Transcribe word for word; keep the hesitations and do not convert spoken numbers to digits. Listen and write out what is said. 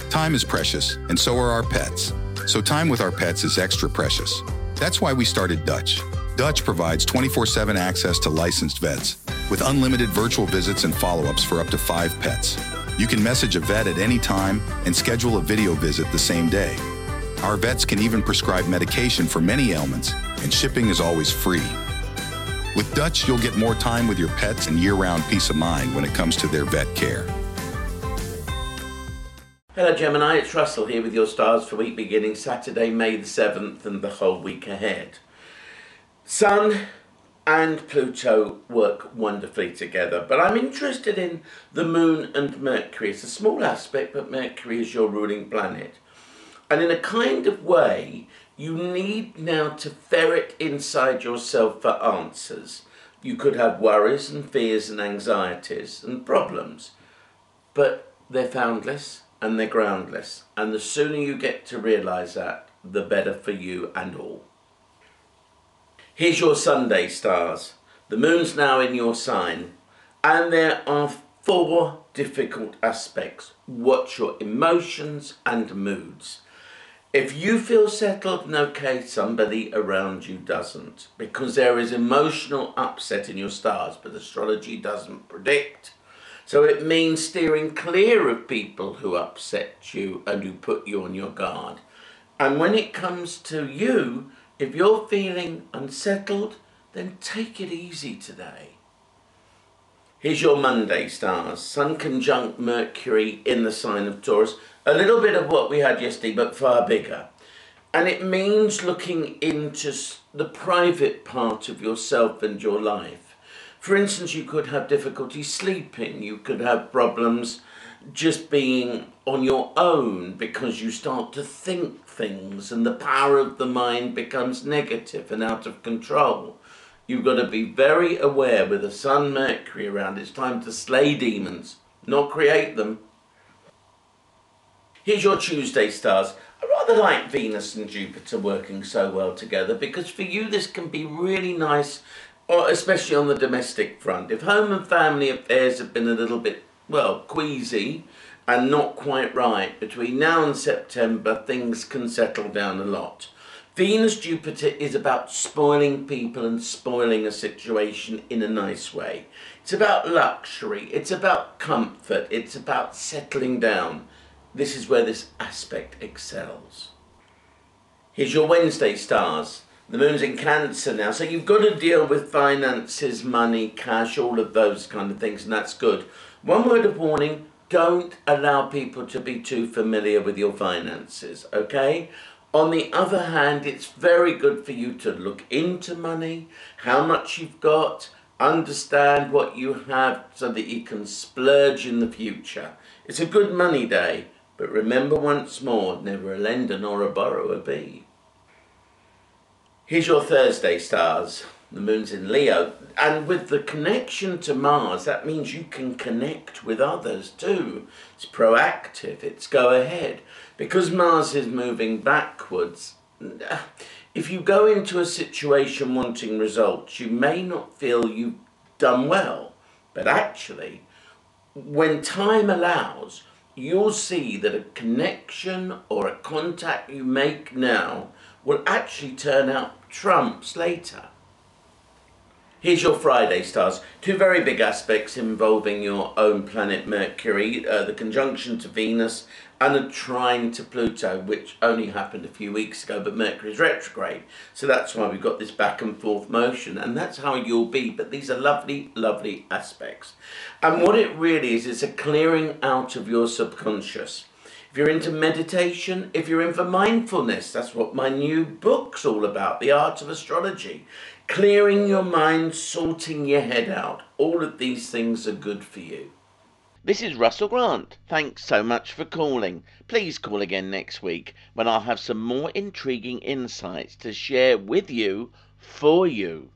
Time is precious, and so are our pets. So time with our pets is extra precious. That's why we started Dutch. Dutch provides twenty-four seven access to licensed vets, with unlimited virtual visits and follow-ups for up to five pets. You can message a vet at any time and schedule a video visit the same day. Our vets can even prescribe medication for many ailments, and shipping is always free. With Dutch, you'll get more time with your pets and year-round peace of mind when it comes to their vet care. Hello Gemini, it's Russell here with your stars for week beginning Saturday, May the seventh and the whole week ahead. Sun and Pluto work wonderfully together, but I'm interested in the Moon and Mercury. It's a small aspect, but Mercury is your ruling planet. And in a kind of way, you need now to ferret inside yourself for answers. You could have worries and fears and anxieties and problems, but they're foundless and they're groundless. And the sooner you get to realise that, the better for you and all. Here's your Sunday stars. The moon's now in your sign, and there are four difficult aspects. Watch your emotions and moods. If you feel settled and okay, somebody around you doesn't, because there is emotional upset in your stars, but astrology doesn't predict. So it means steering clear of people who upset you and who put you on your guard. And when it comes to you, if you're feeling unsettled, then take it easy today. Here's your Monday stars. Sun conjunct Mercury in the sign of Taurus. A little bit of what we had yesterday, but far bigger. And it means looking into the private part of yourself and your life. For instance, you could have difficulty sleeping. You could have problems just being on your own because you start to think things and the power of the mind becomes negative and out of control. You've got to be very aware with the Sun Mercury around. It's time to slay demons, not create them. Here's your Tuesday stars. I rather like Venus and Jupiter working so well together because for you this can be really nice, or especially on the domestic front. If home and family affairs have been a little bit, well, queasy and not quite right, between now and September things can settle down a lot. Venus Jupiter is about spoiling people and spoiling a situation in a nice way. It's about luxury, it's about comfort, it's about settling down. This is where this aspect excels. Here's your Wednesday stars. The moon's in Cancer now, so you've got to deal with finances, money, cash, all of those kind of things, and that's good. One word of warning, don't allow people to be too familiar with your finances, okay? On the other hand, it's very good for you to look into money, how much you've got, understand what you have so that you can splurge in the future. It's a good money day, but remember once more, never a lender nor a borrower be. Here's your Thursday stars. The moon's in Leo, and with the connection to Mars, that means you can connect with others too. It's proactive, it's go ahead. Because Mars is moving backwards, if you go into a situation wanting results, you may not feel you've done well. But actually, when time allows, you'll see that a connection or a contact you make now will actually turn out trumps later. Here's your Friday stars. Two very big aspects involving your own planet Mercury, uh, the conjunction to Venus and a trine to Pluto, which only happened a few weeks ago, but Mercury's retrograde. So that's why we've got this back and forth motion, and that's how you'll be. But these are lovely, lovely aspects. And what it really is, is a clearing out of your subconscious. If you're into meditation, if you're in for mindfulness, that's what my new book's all about, The Art of Astrology. Clearing your mind, sorting your head out. All of these things are good for you. This is Russell Grant. Thanks so much for calling. Please call again next week when I'll have some more intriguing insights to share with you, for you.